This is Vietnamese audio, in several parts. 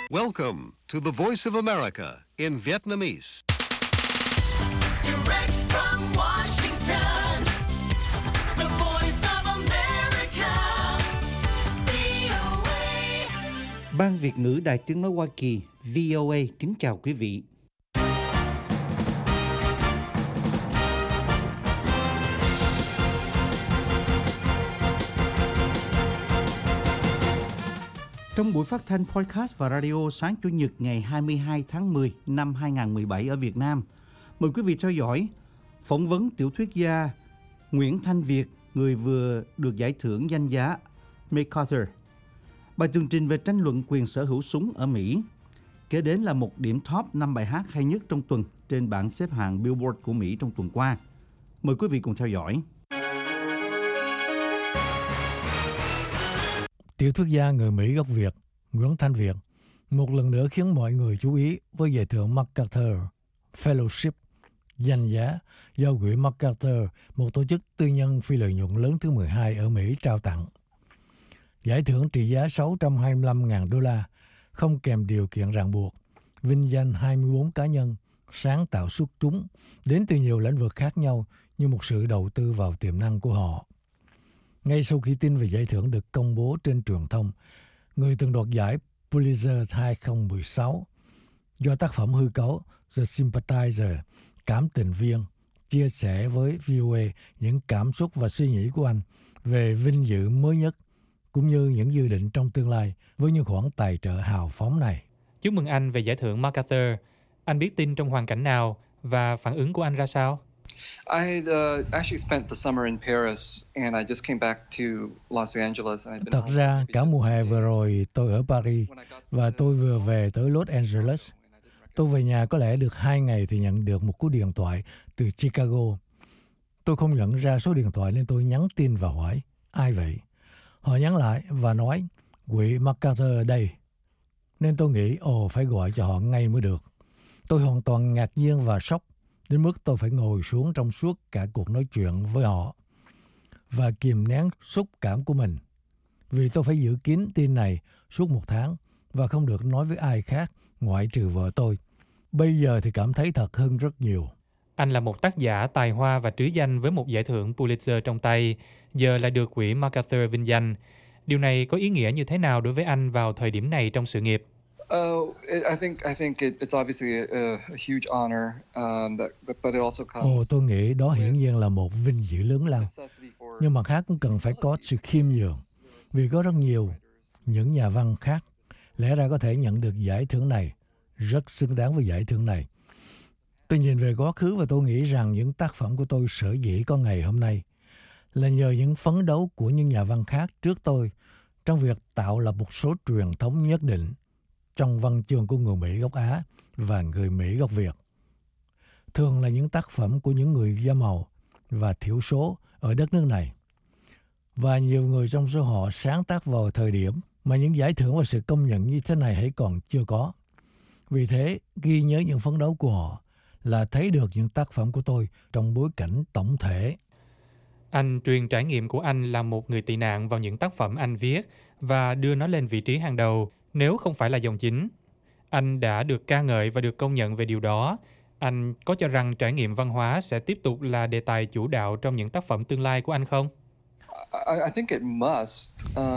Welcome to the Voice of America in Vietnamese. Direct from Washington, the Voice of America, VOA. Ban Việt ngữ Đài Tiếng nói Hoa Kỳ VOA kính chào quý vị. Trong buổi phát thanh podcast và radio sáng Chủ nhật ngày 22 tháng 10 năm 2017 ở Việt Nam, mời quý vị theo dõi phỏng vấn tiểu thuyết gia Nguyễn Thanh Việt, người vừa được giải thưởng danh giá MacArthur. Bài tường trình về tranh luận quyền sở hữu súng ở Mỹ. Kế đến là một điểm top 5 bài hát hay nhất trong tuần trên bảng xếp hạng Billboard của Mỹ trong tuần qua. Mời quý vị cùng theo dõi. Tiểu thuyết gia người Mỹ gốc Việt Nguyễn Thanh Việt một lần nữa khiến mọi người chú ý với giải thưởng MacArthur Fellowship, danh giá do Quỹ MacArthur, một tổ chức tư nhân phi lợi nhuận lớn thứ 12 ở Mỹ trao tặng. Giải thưởng trị giá 625.000 đô la, không kèm điều kiện ràng buộc, vinh danh 24 cá nhân sáng tạo xuất chúng đến từ nhiều lĩnh vực khác nhau như một sự đầu tư vào tiềm năng của họ. Ngay sau khi tin về giải thưởng được công bố trên truyền thông, người từng đoạt giải Pulitzer 2016 do tác phẩm hư cấu The Sympathizer, cảm tình viên, chia sẻ với VOA những cảm xúc và suy nghĩ của anh về vinh dự mới nhất, cũng như những dự định trong tương lai với những khoản tài trợ hào phóng này. Chúc mừng anh về giải thưởng MacArthur. Anh biết tin trong hoàn cảnh nào và phản ứng của anh ra sao? I had actually spent the summer in Paris and I just came back to Los Angeles. And I've been Thật ra, cả mùa hè vừa rồi tôi ở Paris và tôi vừa về tới Los Angeles. Tôi về nhà có lẽ được 2 ngày thì nhận được một cú điện thoại từ Chicago. Tôi không nhận ra số điện thoại nên tôi nhắn tin và hỏi, ai vậy? Họ nhắn lại và nói, Quỹ MacArthur ở đây. Nên tôi nghĩ, phải gọi cho họ ngay mới được. Tôi hoàn toàn ngạc nhiên và sốc, đến mức tôi phải ngồi xuống trong suốt cả cuộc nói chuyện với họ và kìm nén xúc cảm của mình. Vì tôi phải giữ kín tin này suốt 1 tháng và không được nói với ai khác ngoại trừ vợ tôi. Bây giờ thì cảm thấy thật hơn rất nhiều. Anh là một tác giả tài hoa và trứ danh với một giải thưởng Pulitzer trong tay, giờ lại được Quỹ MacArthur vinh danh. Điều này có ý nghĩa như thế nào đối với anh vào thời điểm này trong sự nghiệp? I think it's obviously a huge honor, but it also comes. Tôi nghĩ đó hiển nhiên là một vinh dự lớn lao. Nhưng mặt khác cũng cần phải có sự khiêm nhường. Vì có rất nhiều những nhà văn khác lẽ ra có thể nhận được giải thưởng này, rất xứng đáng với giải thưởng này. Tôi nhìn về quá khứ và tôi nghĩ rằng những tác phẩm của tôi sở dĩ có ngày hôm nay là nhờ những phấn đấu của những nhà văn khác trước tôi trong việc tạo lập một số truyền thống nhất định trong văn chương của người Mỹ gốc Á và người Mỹ gốc Việt. Thường là những tác phẩm của những người da màu và thiểu số ở đất nước này. Và nhiều người trong số họ sáng tác vào thời điểm mà những giải thưởng và sự công nhận như thế này hãy còn chưa có. Vì thế, ghi nhớ những phấn đấu của họ là thấy được những tác phẩm của tôi trong bối cảnh tổng thể. Anh truyền trải nghiệm của anh là một người tị nạn vào những tác phẩm anh viết và đưa nó lên vị trí hàng đầu, nếu không phải là dòng chính. Anh đã được ca ngợi và được công nhận về điều đó. Anh có cho rằng trải nghiệm văn hóa sẽ tiếp tục là đề tài chủ đạo trong những tác phẩm tương lai của anh không? I think it must,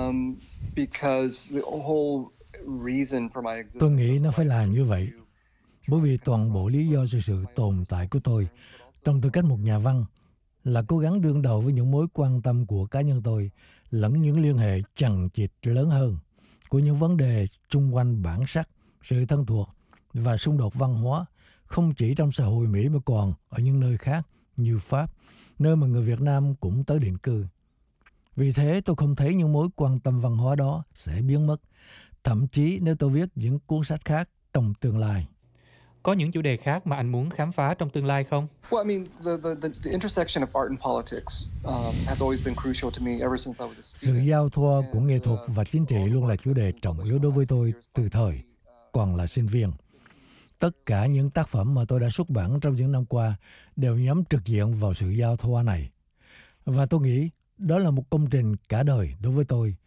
because the whole reason for my existence. Tôi nghĩ nó phải là như vậy. Bởi vì toàn bộ lý do cho sự tồn tại của tôi trong tư cách một nhà văn là cố gắng đương đầu với những mối quan tâm của cá nhân tôi lẫn những liên hệ chằng chịt lớn hơn của những vấn đề xung quanh bản sắc, sự thân thuộc và xung đột văn hóa, không chỉ trong xã hội Mỹ mà còn ở những nơi khác như Pháp, nơi mà người Việt Nam cũng tới định cư. Vì thế tôi không thấy những mối quan tâm văn hóa đó sẽ biến mất, thậm chí nếu tôi viết những cuốn sách khác trong tương lai. Có những chủ đề khác mà anh muốn khám phá trong tương lai không? Well, I mean, the intersection of art and politics has always been crucial to me ever since I was a Sự student. giao thoa của nghệ thuật và chính trị luôn là chủ đề trọng yếu đối với tôi từ thời còn là sinh viên. Tất cả những tác phẩm mà tôi đã xuất bản trong những năm qua đều nhắm trực diện vào sự giao thoa này. Và tôi nghĩ đó là một công trình cả đời đối với tôi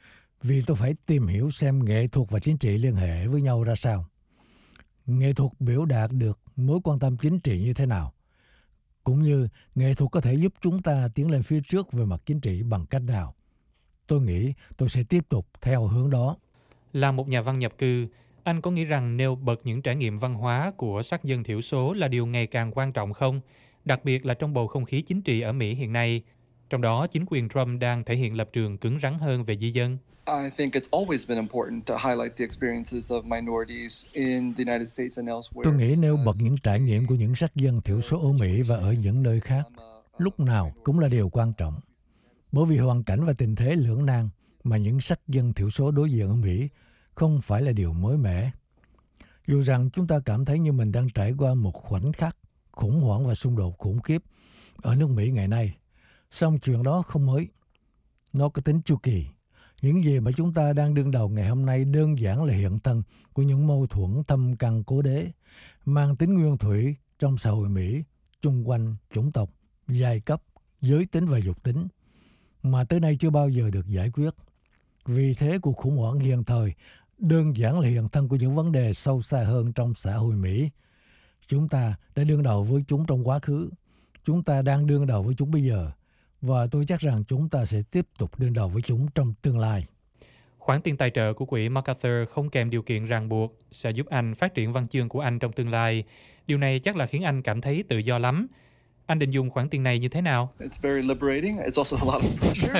vì tôi phải tìm hiểu xem nghệ thuật và chính trị liên hệ với nhau ra sao. Nghệ thuật biểu đạt được mối quan tâm chính trị như thế nào, cũng như nghệ thuật có thể giúp chúng ta tiến lên phía trước về mặt chính trị bằng cách nào. Tôi nghĩ tôi sẽ tiếp tục theo hướng đó. Là một nhà văn nhập cư, anh có nghĩ rằng nêu bật những trải nghiệm văn hóa của sắc dân thiểu số là điều ngày càng quan trọng không? Đặc biệt là trong bầu không khí chính trị ở Mỹ hiện nay, trong đó chính quyền Trump đang thể hiện lập trường cứng rắn hơn về di dân. I think it's always been important to highlight the experiences of minorities in the United States and elsewhere. Tôi nghĩ nêu bật những trải nghiệm của những sắc dân thiểu số ở Mỹ và ở những nơi khác lúc nào cũng là điều quan trọng. Bởi vì hoàn cảnh và tình thế lưỡng nan mà những sắc dân thiểu số đối diện ở Mỹ không phải là điều mới mẻ. Dù rằng chúng ta cảm thấy như mình đang trải qua một khoảnh khắc khủng hoảng và xung đột khủng khiếp ở nước Mỹ ngày nay, song chuyện đó không mới. Nó có tính chu kỳ. Những gì mà chúng ta đang đương đầu ngày hôm nay đơn giản là hiện thân của những mâu thuẫn thâm căn cố đế, mang tính nguyên thủy trong xã hội Mỹ, chung quanh chủng tộc, giai cấp, giới tính và dục tính, mà tới nay chưa bao giờ được giải quyết. Vì thế cuộc khủng hoảng hiện thời đơn giản là hiện thân của những vấn đề sâu xa hơn trong xã hội Mỹ. Chúng ta đã đương đầu với chúng trong quá khứ, chúng ta đang đương đầu với chúng bây giờ, và tôi chắc rằng chúng ta sẽ tiếp tục đương đầu với chúng trong tương lai. Khoản tiền tài trợ của quỹ MacArthur không kèm điều kiện ràng buộc sẽ giúp anh phát triển văn chương của anh trong tương lai. Điều này chắc là khiến anh cảm thấy tự do lắm. Anh định dùng khoản tiền này như thế nào? It's very liberating. It's also a lot of pressure.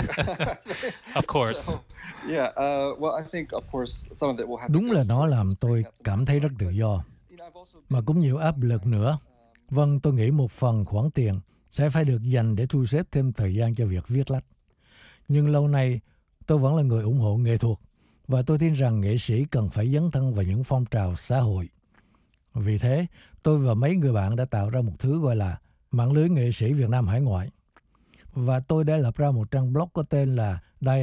Of course. So, yeah, well, I think, of course, some of it will have to Đúng go là nó towards làm just tôi bringing up some cảm thấy rất tự do, You know, I've also mà cũng nhiều áp lực nữa. Vâng, tôi nghĩ một phần khoản tiền sẽ phải được dành để thu xếp thêm thời gian cho việc viết lách. Nhưng lâu nay, tôi vẫn là người ủng hộ nghệ thuật, và tôi tin rằng nghệ sĩ cần phải dấn thân vào những phong trào xã hội. Vì thế, tôi và mấy người bạn đã tạo ra một thứ gọi là mạng lưới nghệ sĩ Việt Nam hải ngoại. Và tôi đã lập ra một trang blog có tên là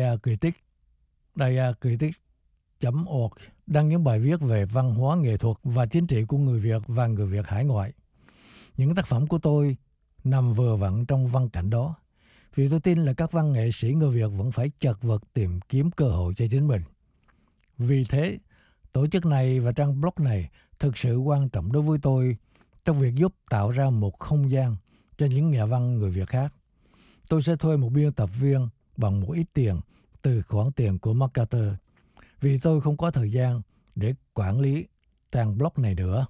diacritic.org, đăng những bài viết về văn hóa nghệ thuật và chính trị của người Việt và người Việt hải ngoại. Những tác phẩm của tôi nằm vừa vặn trong văn cảnh đó, vì tôi tin là các văn nghệ sĩ người Việt vẫn phải chật vật tìm kiếm cơ hội cho chính mình. Vì thế, tổ chức này và trang blog này thực sự quan trọng đối với tôi trong việc giúp tạo ra một không gian cho những nhà văn người Việt khác. Tôi sẽ thuê một biên tập viên bằng một ít tiền từ khoản tiền của MacArthur, vì tôi không có thời gian để quản lý trang blog này nữa.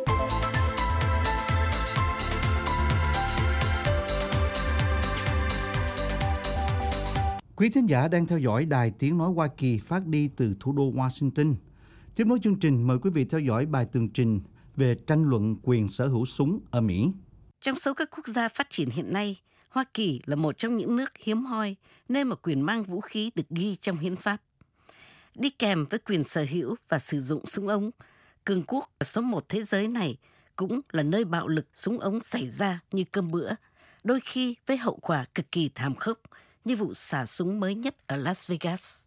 Quý thính giả đang theo dõi Đài Tiếng Nói Hoa Kỳ phát đi từ thủ đô Washington. Tiếp nối chương trình, mời quý vị theo dõi bài tường trình về tranh luận quyền sở hữu súng ở Mỹ. Trong số các quốc gia phát triển hiện nay, Hoa Kỳ là một trong những nước hiếm hoi nơi mà quyền mang vũ khí được ghi trong hiến pháp. Đi kèm với quyền sở hữu và sử dụng súng ống, cường quốc số 1 thế giới này cũng là nơi bạo lực súng ống xảy ra như cơm bữa, đôi khi với hậu quả cực kỳ thảm khốc như vụ xả súng mới nhất ở Las Vegas.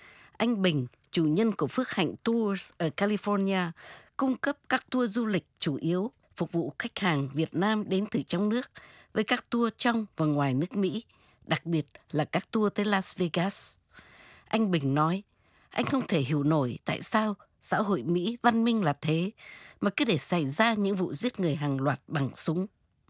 Anh Bình, chủ nhân của Phước Hạnh Tours ở California, cung cấp các tour du lịch chủ yếu phục vụ khách hàng Việt Nam đến từ trong nước với các tour trong và ngoài nước Mỹ, đặc biệt là các tour tới Las Vegas. Anh Bình nói, anh không thể hiểu nổi tại sao xã hội Mỹ văn minh là thế mà cứ để xảy ra những vụ giết người hàng loạt bằng súng.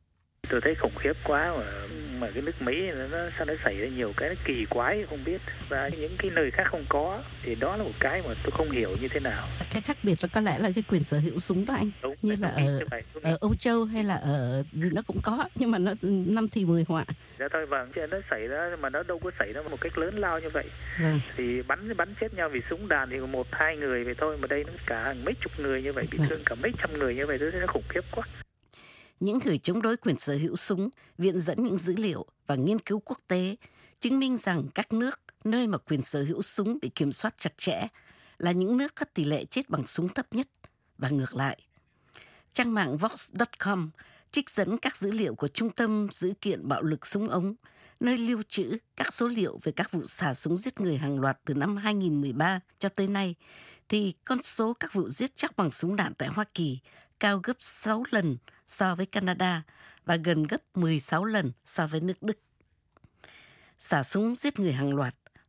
Tôi thấy khủng khiếp quá mà cái nước Mỹ nó sao nó xảy ra nhiều cái nó kỳ quái không biết, và những cái nơi khác không có, thì đó là một cái mà tôi không hiểu như thế nào. Cái khác biệt là có lẽ là cái quyền sở hữu súng đó anh. Đúng, như là ở Âu Châu hay là ở gì nó cũng có, nhưng mà nó năm thì 10 họa. Dạ thôi, vâng, chuyện nó xảy ra mà nó đâu có xảy ra một cách lớn lao như vậy. Vâng. Thì bắn chết nhau vì súng đạn thì 1-2 người vậy thôi, mà đây nó cả hàng mấy chục người như vậy, bị thương cả mấy trăm người như vậy, tôi thấy nó khủng khiếp quá. Những người chống đối quyền sở hữu súng viện dẫn những dữ liệu và nghiên cứu quốc tế chứng minh rằng các nước nơi mà quyền sở hữu súng bị kiểm soát chặt chẽ là những nước có tỷ lệ chết bằng súng thấp nhất và ngược lại. Trang mạng Vox.com trích dẫn các dữ liệu của Trung tâm Dữ kiện Bạo lực súng ống, nơi lưu trữ các số liệu về các vụ xả súng giết người hàng loạt từ năm 2013 cho tới nay, thì con số các vụ giết chóc bằng súng đạn tại Hoa Kỳ cao gấp 6 lần so với Canada và gần gấp 16 lần so với nước Đức. Xả súng giết người hàng loạt,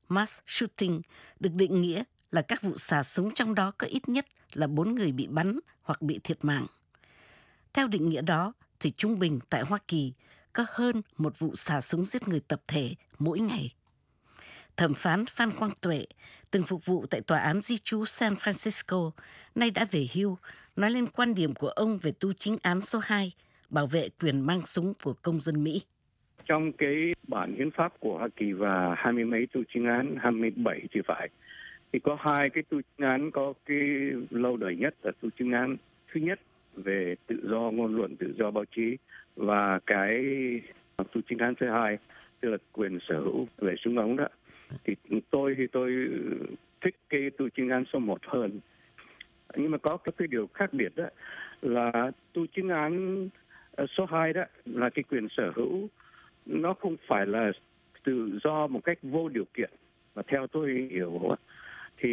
mass shooting được định nghĩa là các vụ xả súng trong đó có ít nhất là 4 người bị bắn hoặc bị thiệt mạng. Theo định nghĩa đó, thì trung bình tại Hoa Kỳ có hơn một vụ xả súng giết người tập thể mỗi ngày. Thẩm phán Phan Quang Tuệ, từng phục vụ tại Tòa án Di trú San Francisco, nay đã về hưu, nói lên quan điểm của ông về tu chính án số 2, bảo vệ quyền mang súng của công dân Mỹ. Trong cái bản hiến pháp của Hoa Kỳ và 20 mấy tu chính án, 27 thì phải, thì có 2 cái tu chính án có cái lâu đời nhất là tu chính án thứ nhất về tự do ngôn luận, tự do báo chí, và cái tu chính án thứ 2 tức là quyền sở hữu về súng ống đó. Thì tôi thích cái tu chính án số 1 hơn. Nhưng mà có cái điều khác biệt đó là tu chính án số 2 đó là cái quyền sở hữu, nó không phải là tự do một cách vô điều kiện. Và theo tôi hiểu thì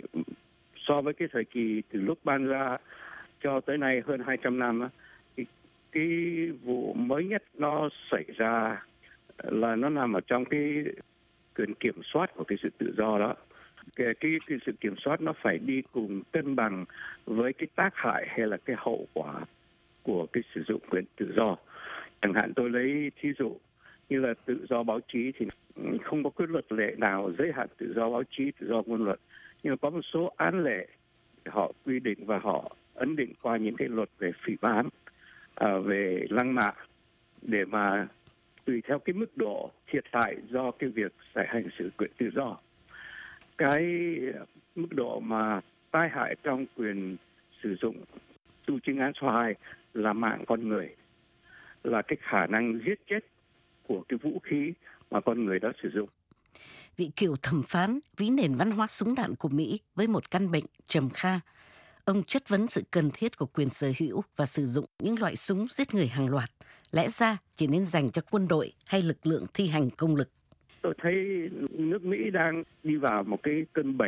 so với cái thời kỳ từ lúc ban ra cho tới nay hơn 200 năm, thì cái vụ mới nhất nó xảy ra là nó nằm ở trong cái quyền kiểm soát của cái sự tự do đó. Cái sự kiểm soát nó phải đi cùng cân bằng với cái tác hại hay là cái hậu quả của cái sử dụng quyền tự do. Chẳng hạn tôi lấy thí dụ như là tự do báo chí thì không có cái luật lệ nào giới hạn tự do báo chí, tự do ngôn luận. Nhưng mà có một số án lệ họ quy định và họ ấn định qua những cái luật về phỉ báng, về lăng mạ, để mà tùy theo cái mức độ thiệt hại do cái việc xảy hành xử quyền tự do. Cái mức độ mà tai hại trong quyền sử dụng tu chính án số 2 là mạng con người, là cái khả năng giết chết của cái vũ khí mà con người đã sử dụng. Vị cựu thẩm phán ví nền văn hóa súng đạn của Mỹ với một căn bệnh trầm kha. Ông chất vấn sự cần thiết của quyền sở hữu và sử dụng những loại súng giết người hàng loạt, lẽ ra chỉ nên dành cho quân đội hay lực lượng thi hành công lực. Tôi thấy nước Mỹ đang đi vào một cái cơn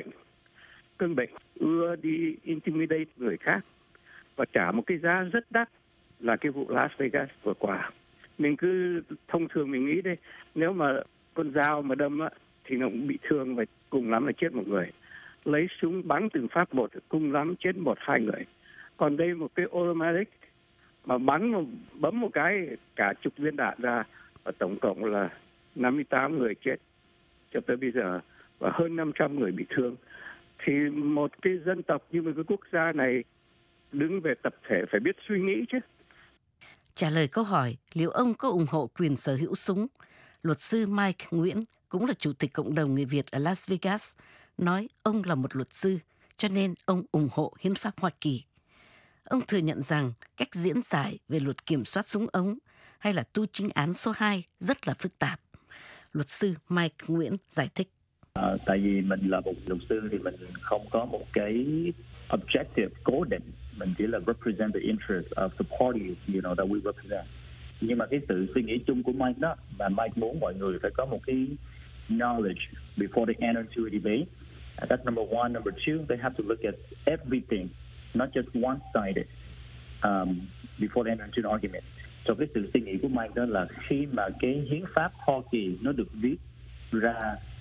bệnh ưa đi intimidate người khác và trả một cái giá rất đắt, là cái vụ Las Vegas vừa qua. Mình cứ thông thường mình nghĩ đây, nếu mà con dao mà đâm á thì nó cũng bị thương và cùng lắm là chết một người. Lấy súng bắn từng phát một, cùng lắm chết 1-2 người. Còn đây một cái automatic mà bấm một cái cả chục viên đạn ra, và tổng cộng là 58 người chết cho tới bây giờ và hơn 500 người bị thương. Thì một cái dân tộc như một cái quốc gia này đứng về tập thể phải biết suy nghĩ chứ. Trả lời câu hỏi liệu ông có ủng hộ quyền sở hữu súng, luật sư Mike Nguyễn, cũng là chủ tịch cộng đồng người Việt ở Las Vegas, nói ông là một luật sư, cho nên ông ủng hộ hiến pháp Hoa Kỳ. Ông thừa nhận rằng cách diễn giải về luật kiểm soát súng ống hay là tu chính án số 2 rất là phức tạp. Luật sư Mike Nguyễn giải thích. Tại vì mình là một luật sư thì mình không có một cái objective cố định, mình chỉ là represent the interest of the party, that we represent. Nhưng mà cái sự suy nghĩ chung của Mike đó, là Mike muốn mọi người phải có một cái knowledge before they enter into a debate. That's number one. Number two, they have to look at everything, not just one-sided, before they enter into an argument. So cái sự suy nghĩ của Mike đó là khi mà cái hiến pháp Hoa Kỳ nó được viết ra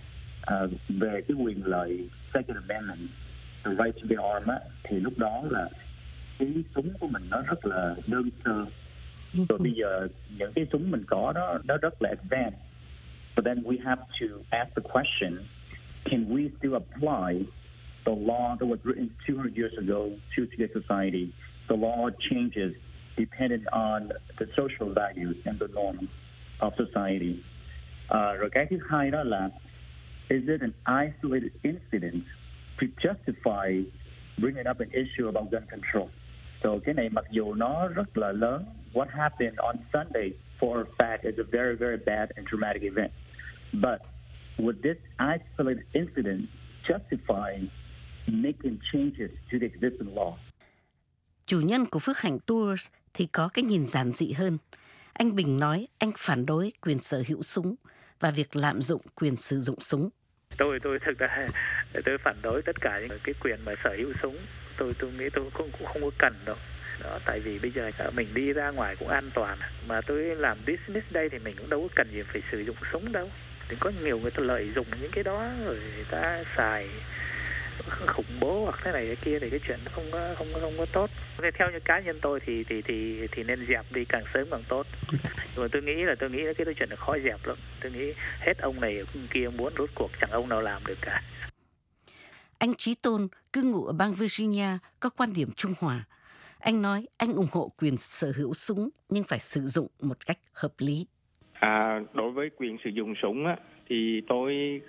về cái quyền lợi Second Amendment, the right to bear arms, thì lúc đó là cái súng của mình nó rất là đơn sơ. Rồi bây giờ những cái súng mình có đó nó rất là advanced. So then we have to ask the question, can we still apply the law that was written 200 years ago to today's society? The law changes depending on the social values and the norms of society. Rồi cái thứ hai đó là, is it an isolated incident to justify bringing up an issue about gun control? So cái này mặc dù nó rất là lớn, what happened on Sunday for a fact is a very, very bad and traumatic event. But would this isolated incident justify making changes to the existing law? Chủ nhân của Phước Hạnh Tours thì có cái nhìn giản dị hơn. Anh Bình nói anh phản đối quyền sở hữu súng và việc lạm dụng quyền sử dụng súng. Tôi thực ra tôi phản đối tất cả những cái quyền mà sở hữu súng. Tôi nghĩ tôi cũng không có cần đâu. Đó, tại vì bây giờ mình đi ra ngoài cũng an toàn. Mà tôi làm business đây thì mình cũng đâu có cần gì phải sử dụng súng đâu. Thì có nhiều người ta lợi dụng những cái đó rồi người ta xài khủng bố hoặc thế này cái kia thì cái chuyện nó không có tốt. Theo như cá nhân tôi thì nên dẹp đi càng sớm càng tốt. Nhưng mà tôi nghĩ là cái chuyện nó khó dẹp lắm. Tôi nghĩ hết ông này ông kia muốn rốt cuộc chẳng ông nào làm được cả. Anh Chí Tôn, cư ngụ ở bang Virginia, có quan điểm trung hòa. Anh nói anh ủng hộ quyền sở hữu súng nhưng phải sử dụng một cách hợp lý. Đối với quyền sử dụng súng á, thì tôi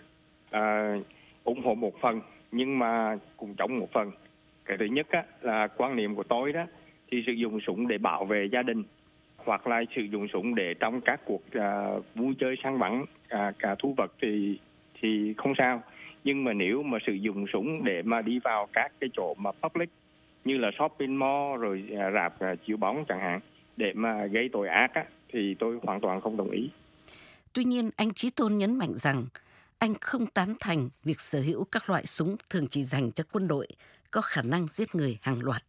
ủng hộ một phần nhưng mà cũng chống một phần. Cái thứ nhất á, là quan niệm của tôi đó thì sử dụng súng để bảo vệ gia đình hoặc là sử dụng súng để trong các cuộc vui chơi săn bắn cả thú vật thì không sao. Nhưng mà nếu mà sử dụng súng để mà đi vào các cái chỗ mà public như là shopping mall rồi rạp chiếu bóng chẳng hạn để mà gây tội ác á, thì tôi hoàn toàn không đồng ý. Tuy nhiên, anh Chí Tôn nhấn mạnh rằng anh không tán thành việc sở hữu các loại súng thường chỉ dành cho quân đội có khả năng giết người hàng loạt.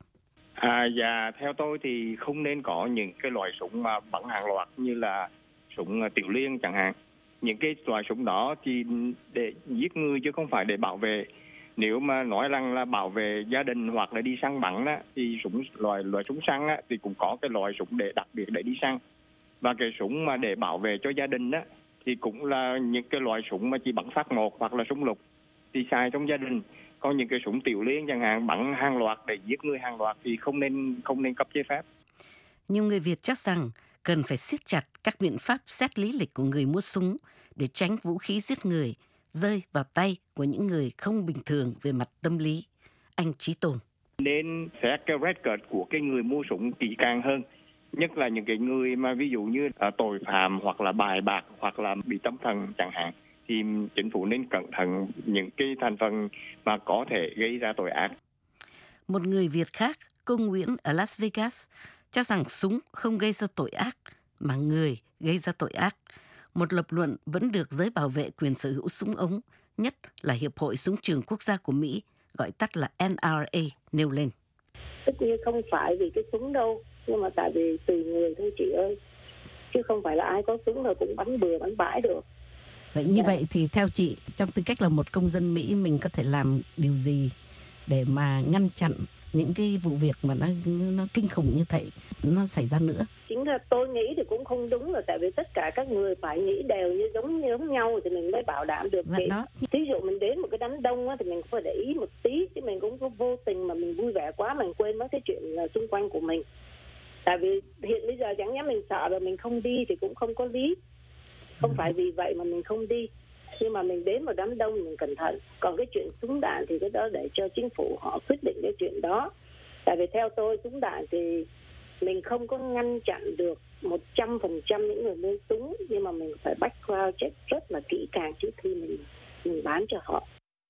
Và theo tôi thì không nên có những cái loại súng mà bắn hàng loạt như là súng tiểu liên chẳng hạn. Những cái loại súng đó thì để giết người chứ không phải để bảo vệ. Nếu mà nói rằng là bảo vệ gia đình hoặc là đi săn bắn á, thì loại súng săn á, thì cũng có cái loại súng để đặc biệt để đi săn. Và cái súng mà để bảo vệ cho gia đình á, thì cũng là những cái loại súng mà chỉ bắn phát một hoặc là súng lục thì xài trong gia đình. Còn những cái súng tiểu liên chẳng hạn bắn hàng loạt để giết người hàng loạt thì không nên cấp giấy phép. Nhiều người Việt chắc rằng cần phải siết chặt các biện pháp xét lý lịch của người mua súng để tránh vũ khí giết người rơi vào tay của những người không bình thường về mặt tâm lý. Anh Chí Tôn Nên xét cái record của cái người mua súng kỹ càng hơn. Nhất là những cái người mà ví dụ như tội phạm hoặc là bài bạc hoặc là bị tâm thần chẳng hạn. Thì chính phủ nên cẩn thận những cái thành phần mà có thể gây ra tội ác. Một người Việt khác, cô Nguyễn ở Las Vegas, cho rằng súng không gây ra tội ác mà người gây ra tội ác. Một lập luận vẫn được giới bảo vệ quyền sở hữu súng ống, nhất là Hiệp hội Súng trường Quốc gia của Mỹ, gọi tắt là NRA, nêu lên. Tất nhiên không phải vì cái súng đâu, nhưng mà tại vì tùy người thôi chị ơi. Chứ không phải là ai có súng là cũng bắn bừa bắn bãi được. Vậy như vậy thì theo chị, trong tư cách là một công dân Mỹ, mình có thể làm điều gì để mà ngăn chặn những cái vụ việc mà nó kinh khủng như vậy nó xảy ra nữa? Chính là tôi nghĩ thì cũng không đúng, là tại vì tất cả các người phải nghĩ đều như giống nhau thì mình mới bảo đảm được. Thí dụ mình đến một cái đám đông á, thì mình phải để ý một tí, chứ mình cũng có vô tình mà mình vui vẻ quá mình quên mất cái chuyện xung quanh của mình. Tại vì hiện bây giờ chẳng nhẽ mình sợ rồi mình không đi thì cũng không có lý. Không phải vì vậy mà mình không đi, nhưng mà mình đến một đám đông mình cẩn thận. Còn cái chuyện súng đạn thì cái đó để cho chính phủ họ quyết định cái chuyện đó. Tại vì theo tôi súng đạn thì mình không có ngăn chặn được 100% những người mua súng, nhưng mà mình phải background check rất là kỹ càng trước khi mình bán cho họ.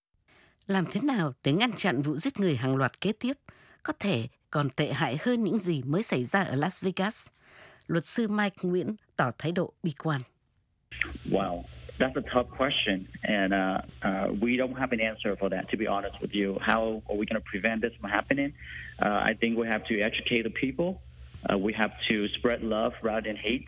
Làm thế nào để ngăn chặn vụ giết người hàng loạt kế tiếp, có thể còn tệ hại hơn những gì mới xảy ra ở Las Vegas? Luật sư Mike Nguyễn tỏ thái độ bi quan. Wow, that's a tough question, and we don't have an answer for that, to be honest with you. How are we going to prevent this from happening? I think we have to educate the people. We have to spread love rather than hate.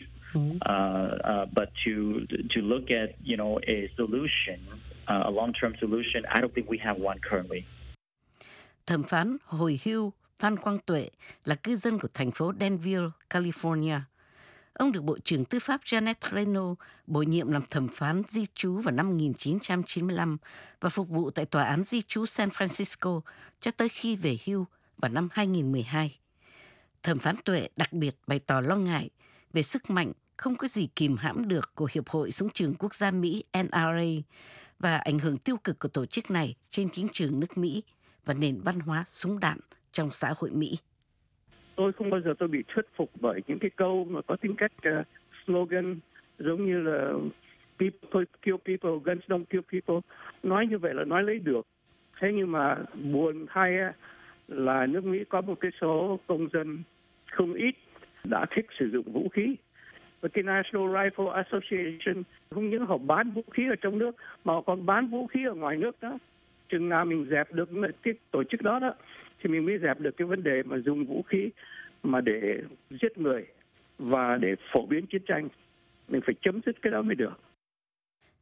But to look at, a solution, a long-term solution, I don't think we have one currently. Thẩm phán hồi hưu Phan Quang Tuệ là cư dân của thành phố Danville, California. Ông được Bộ trưởng Tư pháp Janet Reno bổ nhiệm làm thẩm phán di trú vào năm 1995 và phục vụ tại Tòa án di trú San Francisco cho tới khi về hưu vào năm 2012. Thẩm phán Tuệ đặc biệt bày tỏ lo ngại về sức mạnh không có gì kìm hãm được của Hiệp hội Súng trường Quốc gia Mỹ NRA và ảnh hưởng tiêu cực của tổ chức này trên chính trường nước Mỹ và nền văn hóa súng đạn trong xã hội Mỹ. Tôi không bao giờ tôi bị thuyết phục bởi những cái câu mà có tính cách slogan giống như là people kill people, guns don't kill people. Nói như vậy là nói lấy được. Thế nhưng mà buồn thay là nước Mỹ có một cái số công dân không ít đã thích sử dụng vũ khí. Và cái National Rifle Association không những họ bán vũ khí ở trong nước mà họ còn bán vũ khí ở ngoài nước đó. Chừng nào mình dẹp được cái tổ chức đó thì mình mới dẹp được cái vấn đề mà dùng vũ khí mà để giết người và để phổ biến chiến tranh. Mình phải chấm dứt cái đó mới được.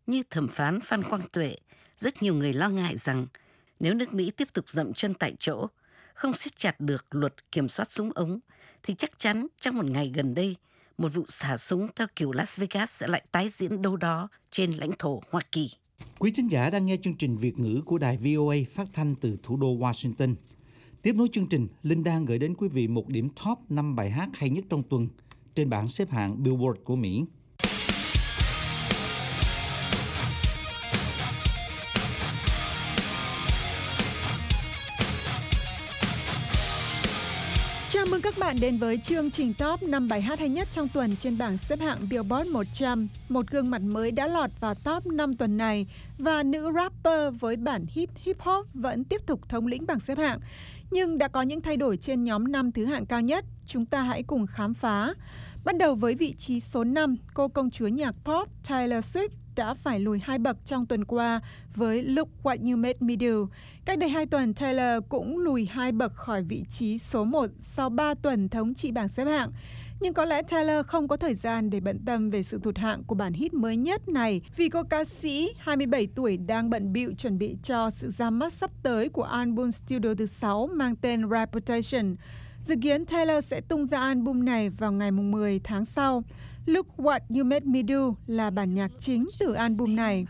Như thẩm phán Phan Quang Tuệ, rất nhiều người lo ngại rằng nếu nước Mỹ tiếp tục dậm chân tại chỗ, không siết chặt được luật kiểm soát súng ống, thì chắc chắn trong một ngày gần đây, một vụ xả súng theo kiểu Las Vegas sẽ lại tái diễn đâu đó trên lãnh thổ Hoa Kỳ. Quý thính giả đang nghe chương trình Việt ngữ của đài VOA phát thanh từ thủ đô Washington. Tiếp nối chương trình, Linh đang gửi đến quý vị một điểm top 5 bài hát hay nhất trong tuần trên bảng xếp hạng Billboard của Mỹ. Chào mừng các bạn đến với chương trình top 5 bài hát hay nhất trong tuần trên bảng xếp hạng Billboard 100. Một gương mặt mới đã lọt vào top 5 tuần này và nữ rapper với bản hit hip hop vẫn tiếp tục thống lĩnh bảng xếp hạng. Nhưng đã có những thay đổi trên nhóm 5 thứ hạng cao nhất. Chúng ta hãy cùng khám phá. Bắt đầu với vị trí số 5, cô công chúa nhạc pop Taylor Swift đã phải lùi 2 bậc trong tuần qua với Look What You Made Me Do. Cách đây 2 tuần, Taylor cũng lùi 2 bậc khỏi vị trí số 1 sau 3 tuần thống trị bảng xếp hạng. Nhưng có lẽ Taylor không có thời gian để bận tâm về sự tụt hạng của bản hit mới nhất này vì cô ca sĩ 27 tuổi đang bận bịu chuẩn bị cho sự ra mắt sắp tới của album studio thứ 6 mang tên Reputation. Dự kiến Taylor sẽ tung ra album này vào ngày 10 tháng sau. Look What You Made Me Do là bản nhạc chính từ album này.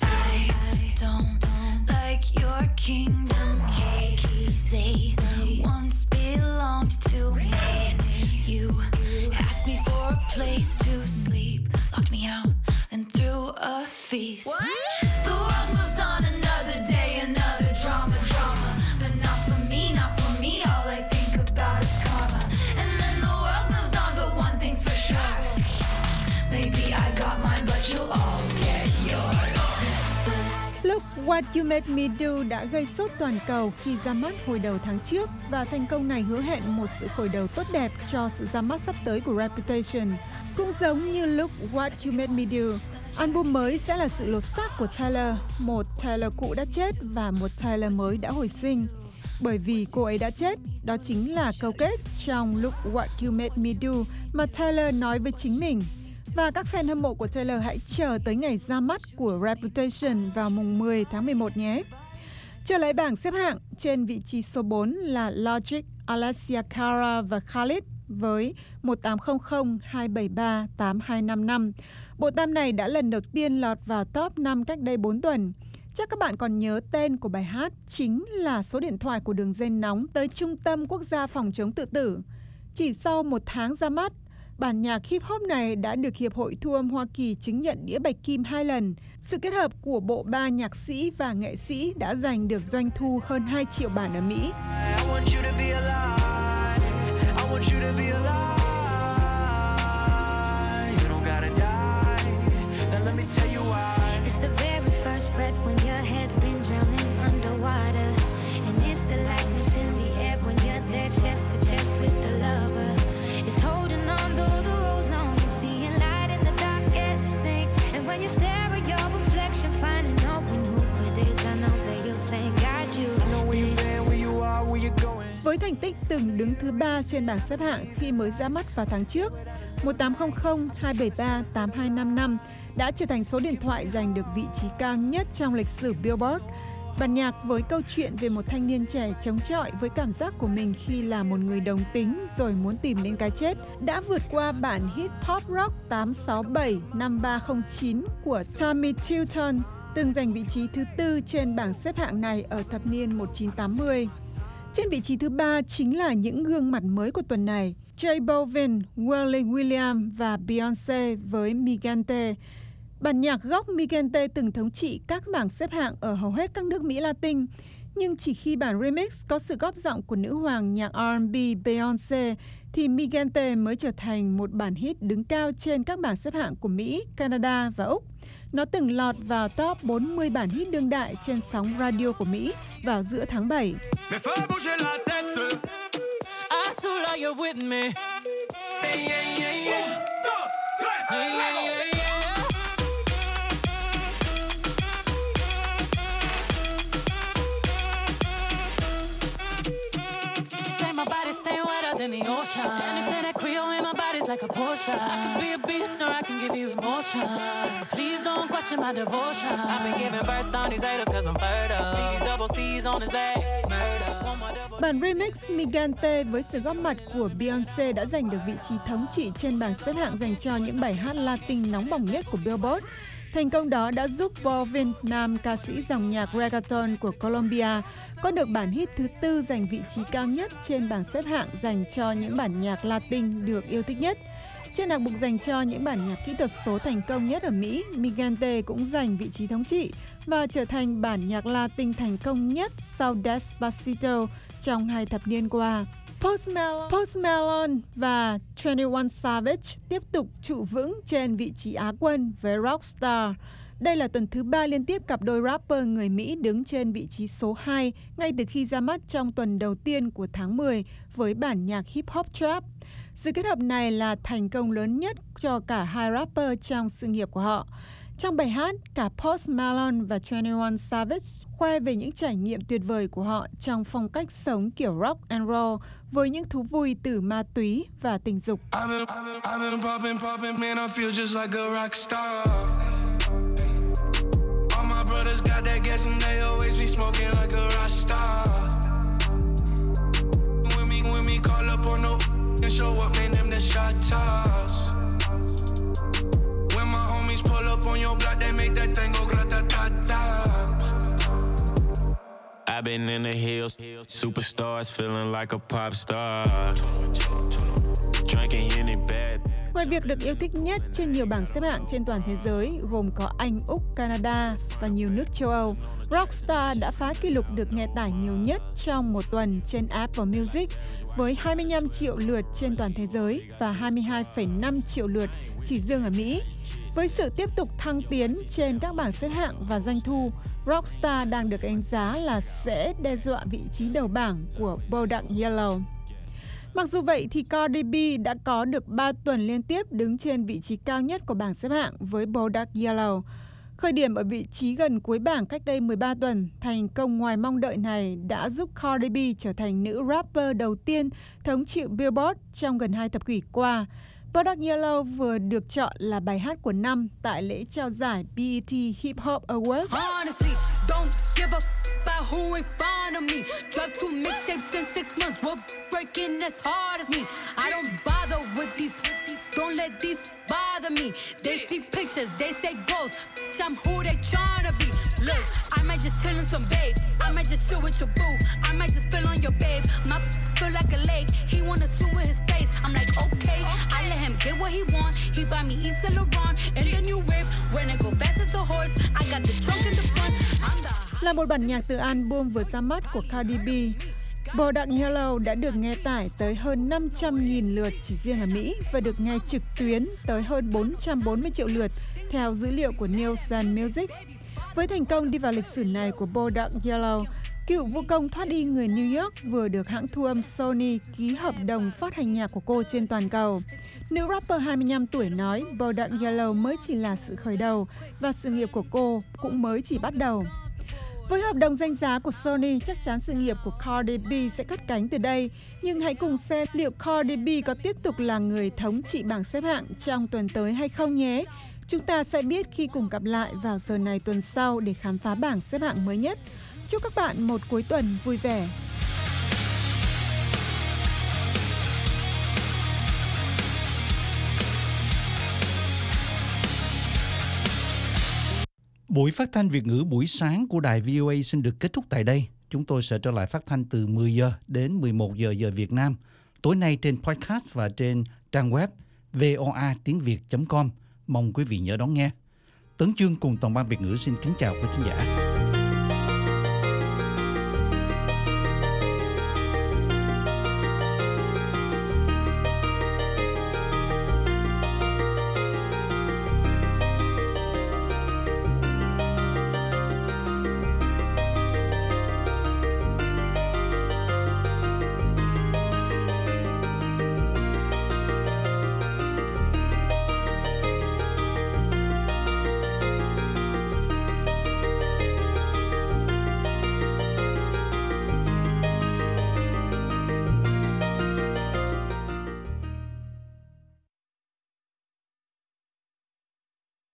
Look What You Made Me Do đã gây sốt toàn cầu khi ra mắt hồi đầu tháng trước và thành công này hứa hẹn một sự khởi đầu tốt đẹp cho sự ra mắt sắp tới của Reputation. Cũng giống như Look What You Made Me Do, album mới sẽ là sự lột xác của Taylor, một Taylor cũ đã chết và một Taylor mới đã hồi sinh. Bởi vì cô ấy đã chết, đó chính là câu kết trong Look What You Made Me Do mà Taylor nói với chính mình. Và các fan hâm mộ của Taylor hãy chờ tới ngày ra mắt của Reputation vào mùng 10 tháng 11 nhé. Trở lại bảng xếp hạng, trên vị trí số 4 là Logic, Alessia Cara và Khalid với 1800 273 8255. Bộ tam này đã lần đầu tiên lọt vào top 5 cách đây 4 tuần. Chắc các bạn còn nhớ tên của bài hát chính là số điện thoại của đường dây nóng tới Trung tâm Quốc gia phòng chống tự tử. Chỉ sau 1 tháng ra mắt, bản nhạc hip hop này đã được Hiệp hội Thu âm Hoa Kỳ chứng nhận đĩa bạch kim 2 lần. Sự kết hợp của bộ ba nhạc sĩ và nghệ sĩ đã giành được doanh thu hơn 2 triệu bản ở Mỹ. Với thành tích từng đứng thứ 3 trên bảng xếp hạng khi mới ra mắt vào tháng trước, 1800 273 8255 đã trở thành số điện thoại giành được vị trí cao nhất trong lịch sử Billboard. Bản nhạc với câu chuyện về một thanh niên trẻ chống chọi với cảm giác của mình khi là một người đồng tính rồi muốn tìm đến cái chết đã vượt qua bản hit pop rock 867 5309 của Tommy Tilton, từng giành vị trí thứ 4 trên bảng xếp hạng này ở thập niên 1980. Trên vị trí thứ 3 chính là những gương mặt mới của tuần này, J Balvin, Willie William và Beyoncé với Migante. Bản nhạc gốc Migante từng thống trị các bảng xếp hạng ở hầu hết các nước Mỹ Latin, nhưng chỉ khi bản remix có sự góp giọng của nữ hoàng nhạc R&B Beyoncé thì Migante mới trở thành một bản hit đứng cao trên các bảng xếp hạng của Mỹ, Canada và Úc. Nó từng lọt vào top 40 bản hit đương đại trên sóng radio của Mỹ vào giữa tháng 7. like a Porsche. I could be a beast or I can give you emotion. Please don't question my devotion. I've been giving birth on these haters cause I'm fertile. See these double C's on his back. Bản remix Migante với sự góp mặt của Beyoncé đã giành được vị trí thống trị trên bảng xếp hạng dành cho những bài hát Latin nóng bỏng nhất của Billboard. Thành công đó đã giúp Balvin, nam ca sĩ dòng nhạc reggaeton của Colombia, có được bản hit thứ 4 giành vị trí cao nhất trên bảng xếp hạng dành cho những bản nhạc Latin được yêu thích nhất. Trên hạng mục dành cho những bản nhạc kỹ thuật số thành công nhất ở Mỹ, Migante cũng giành vị trí thống trị và trở thành bản nhạc Latin thành công nhất sau Despacito trong 2 thập niên qua. Post Malone và 21 Savage tiếp tục trụ vững trên vị trí Á quân với Rockstar. Đây là tuần thứ 3 liên tiếp cặp đôi rapper người Mỹ đứng trên vị trí số 2 ngay từ khi ra mắt trong tuần đầu tiên của tháng 10 với bản nhạc hip hop trap. Sự kết hợp này là thành công lớn nhất cho cả hai rapper trong sự nghiệp của họ. Trong bài hát, cả Post Malone và 21 Savage khoe về những trải nghiệm tuyệt vời của họ trong phong cách sống kiểu rock and roll với những thú vui từ ma túy và tình dục. I've been in the hills, superstars feeling like a pop star. Drinking Henny bad. Ngoài việc được yêu thích nhất trên nhiều bảng xếp hạng trên toàn thế giới, gồm có Anh, Úc, Canada và nhiều nước châu Âu, Rockstar đã phá kỷ lục được nghe tải nhiều nhất trong một tuần trên Apple Music với 25 triệu lượt trên toàn thế giới và 22,5 triệu lượt chỉ riêng ở Mỹ. Với sự tiếp tục thăng tiến trên các bảng xếp hạng và doanh thu, Rockstar đang được đánh giá là sẽ đe dọa vị trí đầu bảng của Bodak Yellow. Mặc dù vậy thì Cardi B đã có được 3 tuần liên tiếp đứng trên vị trí cao nhất của bảng xếp hạng với Bodak Yellow. Khởi điểm ở vị trí gần cuối bảng cách đây 13 tuần, thành công ngoài mong đợi này đã giúp Cardi B trở thành nữ rapper đầu tiên thống trị Billboard trong gần 2 thập kỷ qua. Bodak Yellow vừa được chọn là bài hát của năm tại lễ trao giải BET Hip Hop Awards. Honestly, don't give a about who in front of me. Dropped 2 mixtapes in 6 months. We're breaking as hard as me. I don't bother with these. Don't let these bother me. They see pictures, they say goals. I'm who they tryna be. Look, I might just chill in some babe. I might just chill with your boo. I might just spill on your babe. My feel like a lake. He wanna swim with his face. I'm like, okay. I let him get what he want. He buy me East Saint Laurent and the new whip. When I go fast as a horse, I got the trunk in the front. I'm the... Là một bản nhạc từ album vừa ra mắt của Cardi B, Bodak Yellow đã được nghe tải tới hơn 500.000 lượt chỉ riêng ở Mỹ và được nghe trực tuyến tới hơn 440 triệu lượt theo dữ liệu của Nielsen Music. Với thành công đi vào lịch sử này của Bodak Yellow, cựu vũ công thoát y người New York vừa được hãng thu âm Sony ký hợp đồng phát hành nhạc của cô trên toàn cầu. Nữ rapper 25 tuổi nói Bodak Yellow mới chỉ là sự khởi đầu và sự nghiệp của cô cũng mới chỉ bắt đầu. Với hợp đồng danh giá của Sony, chắc chắn sự nghiệp của Cardi B sẽ cất cánh từ đây. Nhưng hãy cùng xem liệu Cardi B có tiếp tục là người thống trị bảng xếp hạng trong tuần tới hay không nhé. Chúng ta sẽ biết khi cùng gặp lại vào giờ này tuần sau để khám phá bảng xếp hạng mới nhất. Chúc các bạn một cuối tuần vui vẻ. Buổi phát thanh Việt ngữ buổi sáng của đài VOA xin được kết thúc tại đây. Chúng tôi sẽ trở lại phát thanh từ 10 giờ đến 11 giờ giờ Việt Nam. Tối nay trên podcast và trên trang web voatiengviet.com. Mong quý vị nhớ đón nghe. Tấn Chương cùng toàn ban Việt ngữ xin kính chào quý khán giả.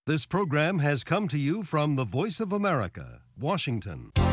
This program has come to you from the Voice of America, Washington.